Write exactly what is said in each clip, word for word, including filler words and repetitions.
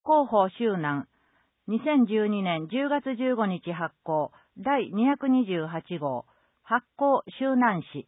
広報周南、にせんじゅうにねんじゅうがつじゅうごにち発行、だいにひゃくにじゅうはちごう、発行周南市。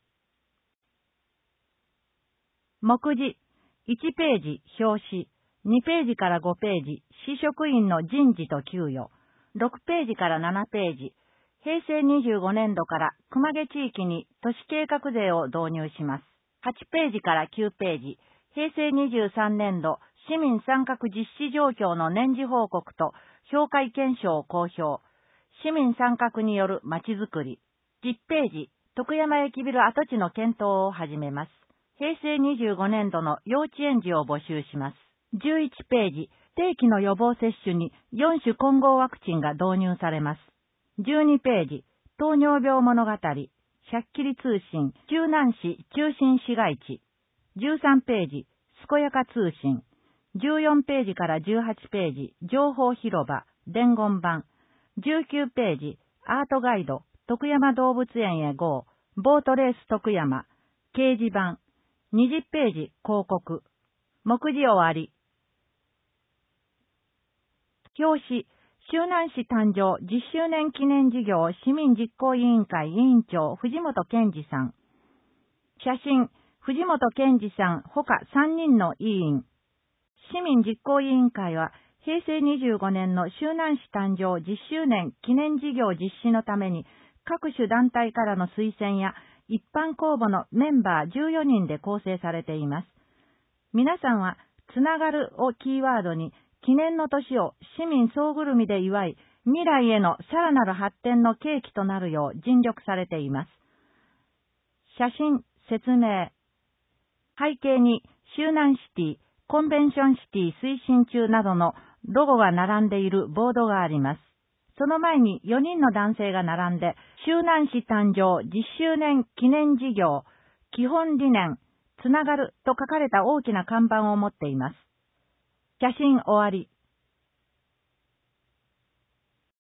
目次、いちページ、表紙、にページからごページ、市職員の人事と給与、ろくページからななページ、へいせいにじゅうごねんどから熊毛地域に都市計画税を導入します。はちページからきゅうページ、へいせいにじゅうさんねんど市民参画実施状況の年次報告と評価意見書を公表。市民参画によるまちづくり。じゅっページ、徳山駅ビル跡地の検討を始めます。へいせいにじゅうごねんどの幼稚園児を募集します。じゅういちページ、定期の予防接種によんしゅ混合ワクチンが導入されます。じゅうにページ、糖尿病物語、しゃっきり通信、周南市中心市街地。じゅうさんページ、健やか通信。じゅうよんページからじゅうはちページ、情報広場、伝言板。じゅうきゅうページ、アートガイド、徳山動物園へ ゴー、ボートレース徳山、掲示板。にじゅっページ、広告。目次終わり。表紙、周南市誕生じゅっしゅうねん記念事業市民実行委員会委員長藤本健二さん。写真、藤本健二さんほかさんにんの委員。市民実行委員会は、へいせいにじゅうごねんの周南市誕生じゅっしゅうねん記念事業実施のために、各種団体からの推薦や一般公募のメンバーじゅうよにんで構成されています。皆さんは、つながるをキーワードに、記念の年を市民総ぐるみで祝い、未来へのさらなる発展の契機となるよう尽力されています。写真、説明。背景に、周南シティ、コンベンションシティ推進中などのロゴが並んでいるボードがあります。その前によにんの男性が並んで、周南市誕生じゅっしゅうねん記念事業、基本理念、つながると書かれた大きな看板を持っています。写真終わり。